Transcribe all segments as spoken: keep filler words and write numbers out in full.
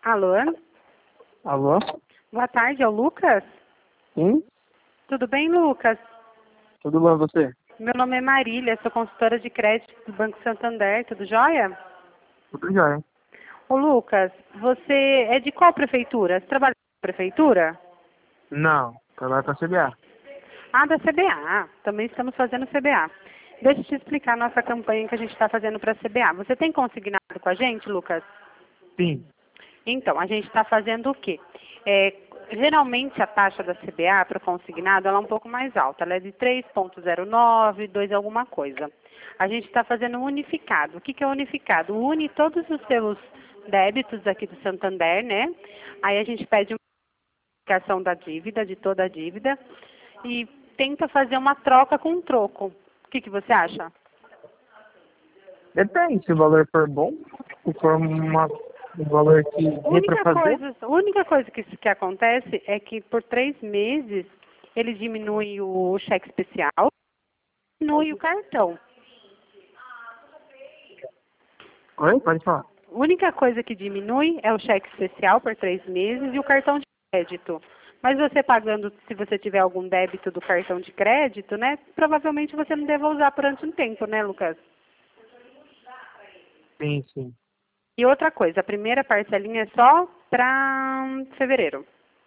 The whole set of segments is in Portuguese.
Alô? Alô? Boa tarde, é o Lucas? Sim? Tudo bem, Lucas? Tudo bom, você? Meu nome é Marília, sou consultora de crédito do Banco Santander, tudo jóia? Tudo jóia. Ô, Lucas, você é de qual prefeitura? Você trabalha na prefeitura? Não, trabalho para a C B A. Ah, da C B A. Também estamos fazendo C B A. Deixa eu te explicar a nossa campanha que a gente está fazendo para a C B A. Você tem consignado com a gente, Lucas? Sim. Então, a gente está fazendo o quê? É, geralmente a taxa da C B A para o consignado ela é um pouco mais alta. Ela é de três vírgula zero nove, dois alguma coisa. A gente está fazendo unificado. O que, que é unificado? Une todos os seus débitos aqui do Santander, né? Aí a gente pede uma unificação da dívida, de toda a dívida, e tenta fazer uma troca com um troco. O que, que você acha? Depende, se o valor for bom, se for uma, um valor que A dê para única fazer. coisa, a única coisa que, que acontece é que por três meses ele diminui o cheque especial, diminui o cartão. Oi? Pode falar. A única coisa que diminui é o cheque especial por três meses e o cartão de crédito. Mas você pagando, se você tiver algum débito do cartão de crédito, né? Provavelmente você não deva usar durante um tempo, né, Lucas? Sim, sim. E outra coisa, a primeira parcelinha é só para fevereiro.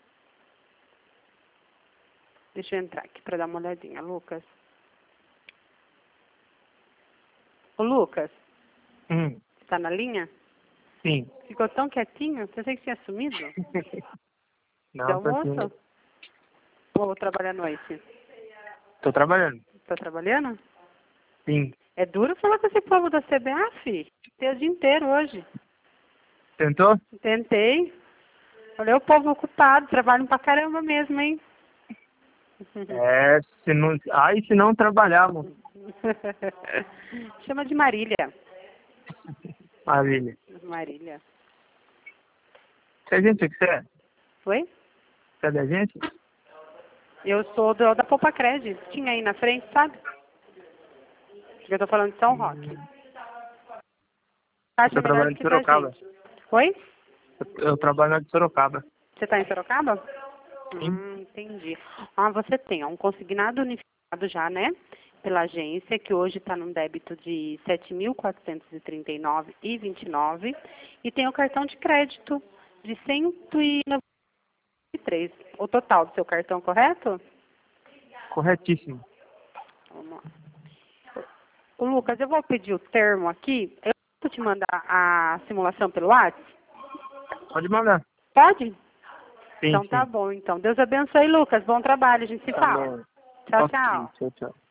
Deixa eu entrar aqui para dar uma olhadinha, Lucas. Ô, Lucas, Hum, tá na linha? sim. Ficou tão quietinho? Pensei que tinha sumido. De Não, tô almoço? aqui. Ou vou trabalhar à noite? Tô trabalhando. Tá trabalhando? Sim. É duro falar com esse povo da C B A, fi. Tem o dia inteiro hoje. Tentou? Tentei. Olha o povo ocupado, trabalham pra caramba mesmo, hein? É, se não... Ai, se não trabalhava. Chama de Marília. Maravilha. Marília. Você é agente que você é? Oi? Você é da agência? Eu sou do, da Poupa Cred. Tinha aí na frente, sabe? Eu tô falando de São Roque. Hum, Acha eu melhor trabalho do de que da Sorocaba. gente. Oi? Eu, eu trabalho na de Sorocaba. Você tá em Sorocaba? Sim. Hum, entendi. Ah, você tem ó, um consignado unificado já, né? Pela agência, que hoje está num débito de sete mil quatrocentos e trinta e nove reais e vinte e nove centavos. E tem o cartão de crédito de cento e noventa e três reais. O total do seu cartão, correto? Corretíssimo. Vamos lá. Ô, Lucas, eu vou pedir o termo aqui. Eu posso te mandar a simulação pelo WhatsApp? Pode mandar. Pode? Sim, Então tá sim. bom. Então, Deus abençoe, Lucas. Bom trabalho. A gente se Tá fala. bom. Tchau, Ok, tchau. tchau, tchau.